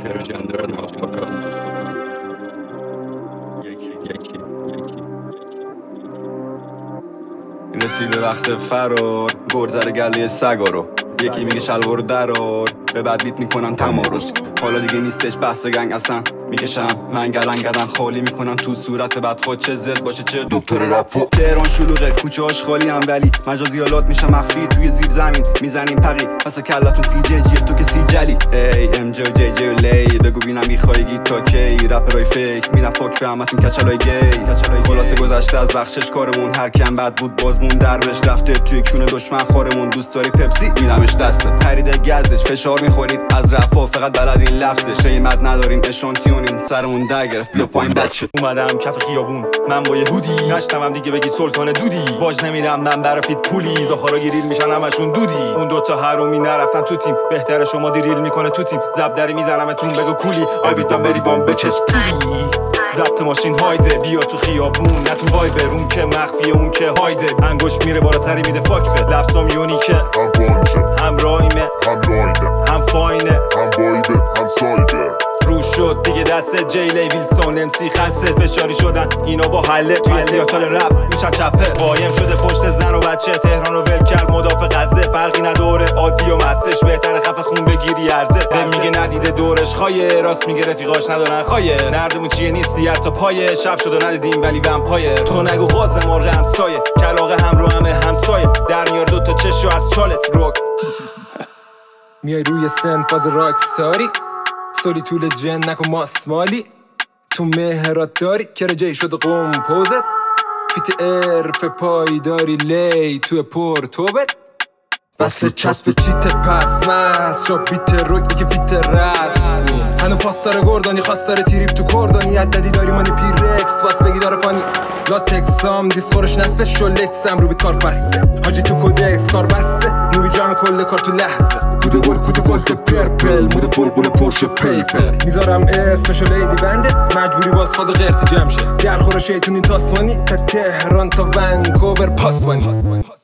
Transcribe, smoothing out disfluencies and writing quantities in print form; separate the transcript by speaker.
Speaker 1: پرژن دارن آفاکا یکی رسیده وقت فرار گرزر گله سگا رو یکی میگه شلوارو درار به بعد بیت میکنن تمارز حالا دیگه نیستش بحث گنگ اصلا میکشم من گلنگدن خالی میکنم تو صورت بعد خود چه زد باشه چه دکتر رفو تهران شلوغه کوچه هاش خالی هم ولی مجازیالات میشه مخفی توی زیر زمین میزنیم پقی پس کلاتون سی جی جی تو که سی جلی ای ام جو جی جی لی بگو بینم میخوایگی تا کی رپرای فیک میرم پاک به همتون کچلای گی خلاصه گذشته از بخشش کارمون هر کم بد بود بازمون دروش رفته توی کونه دشمن خورمون دوست داری پپسی میدمش دستت خرید گزش فشار میخورید از رفا فقط بلد این لفظش قیمت ندارین اشانتیونین سرمون در گرفت بیا پایین بچه
Speaker 2: اومدم کف خیابون من با یه هودی نشتمم دیگه بگی سلطان دودی باج نمیدم من برافید پولی زاخارا گریل میشن همشون دودی اون دوتا هرومی نرفتن تو تیم بهتره شما دیریل میکنه تو تیم زبدری میزنمتون بگو کولی آیویدم بری وام بچسپولی ضبط ماشین هایده بیا تو خیابون نه تو وایبر اون که مخفیه اون که هایده انگشت میره بالا سری میده فاک به لفظام یونی که
Speaker 3: هم بانشه
Speaker 2: هم رایمه
Speaker 3: هم لاینه
Speaker 2: هم فاینه
Speaker 3: هم وایبه هم سایبه
Speaker 2: روش شد دیگه دست جیلی ویلسون امسی خلصه فشاری شدن اینا با حله توی سیاچال رپ میشن چپه قایم شده پشت زن و بچه تهران و ول کرد مدافع غزه فرقی نداره عادی و مسش بهتره خفه خون بگیری ارزه به میگه ندیده دورش خایه راست میگه رفیقاش ندارن خایه نردمون چیه نیستی حتی پایه شب شد و ندیدیم ولی ومپایه تو نگو غاز مرغ همسایه کلاغه هم رو همه همسایه در میار دوتا چشو از چالت روک
Speaker 4: میای روی سن فاز راکستاری سولی طول جن نکن ماسمالی تو مهرات داری کرجه شده قوم پوزت فیت ارف پایداری لی توی پورتوبت وصل چسب چیت پس مست شا بیت روک یکی فیت رسمی هنو پاستار گردانی خواستار تیریب تو کردانی عددی داری مانی پیرکس باس بگی داره فانی لاتکسام دیسخورش نصفش شلکسم رو بیت کار بسته حاجی تو کودکس کار بسته نوبی جمع کل کار تو لحظه کوده گل که پرپل موده فلگول پرش پیپر میذارم اسمشو لیدی بنده مجبوری باز فاز قرتی جمشه در خور شیطونی تاسمانی تا تهران تا ونکوور پاسمانی